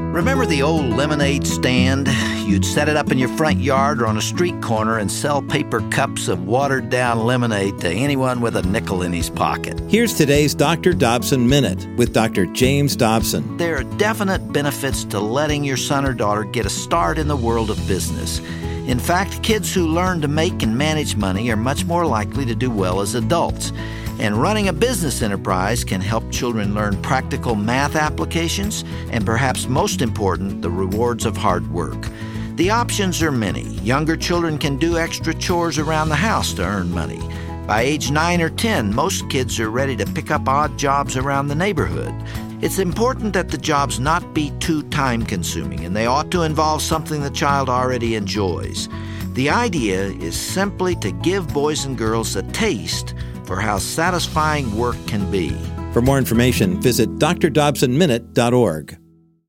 Remember the old lemonade stand? You'd set it up in your front yard or on a street corner and sell paper cups of watered-down lemonade to anyone with a nickel in his pocket. Here's today's Dr. Dobson Minute with Dr. James Dobson. There are definite benefits to letting your son or daughter get a start in the world of business. In fact, kids who learn to make and manage money are much more likely to do well as adults. And running a business enterprise can help children learn practical math applications and, perhaps most important, the rewards of hard work. The options are many. Younger children can do extra chores around the house to earn money. By age 9 or 10, most kids are ready to pick up odd jobs around the neighborhood. It's important that the jobs not be too time-consuming, and they ought to involve something the child already enjoys. The idea is simply to give boys and girls a taste for how satisfying work can be. For more information, visit drdobsonminute.org.